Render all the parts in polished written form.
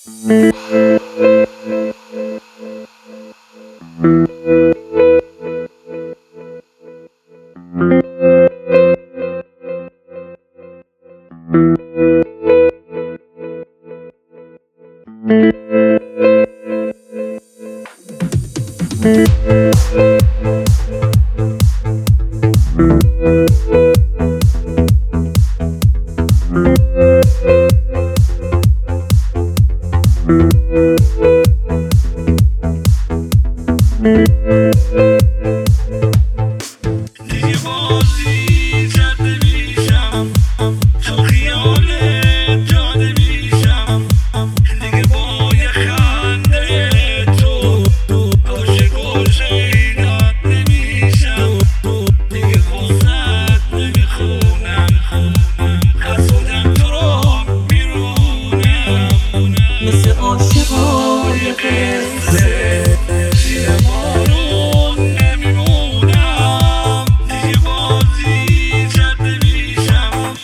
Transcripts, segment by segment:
دیگه بازی جد نمیشم، تو خیالت جاده میشم، دیگه با یه خنده تو عاشق شیدات نمیشم، دیگه واسط نمیخونم، حسودم تو رو میرونم، مثل عاشقای قصه زیر بارون نمیمونم، دیگه بازی جد نمیشم.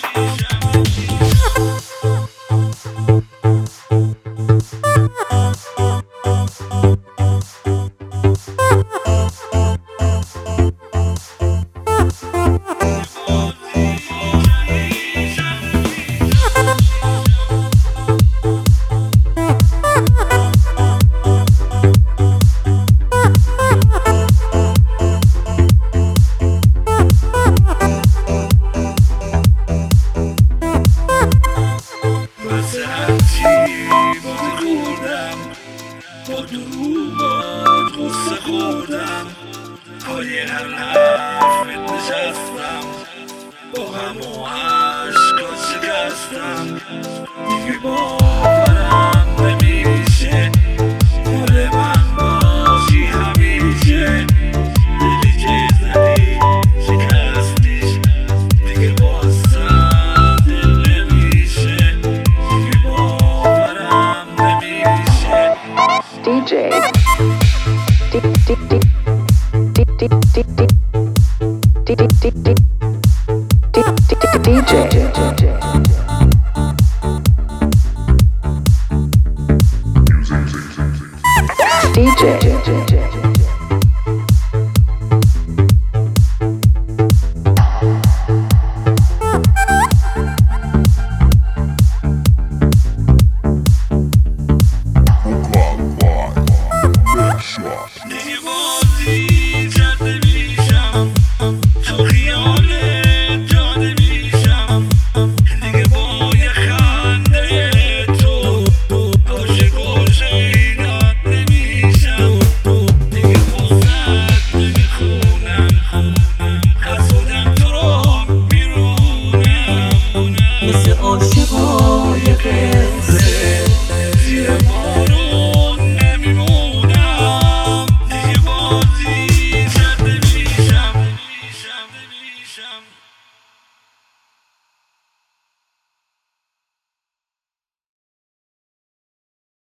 واسه هرچی بازی خوردم، با دروغات غصه خوردم، پای هر حرفت نشستم، با غم و عشقات شکستم، دیگه باورم نمیشه مال من باشی همیشه، دلی که زدی شکستیش، دیگه واسم دل نمیشه، دیگه باورم نمیشه. DJ دیگه بازی جد نمیشم، تو خیالت جاده میشم، دیگه با یه خنده تو عاشق شیدات نمیشم، دیگه واسط نمیخونم، حسودم تو رو میرونم، مثل عاشقای قصه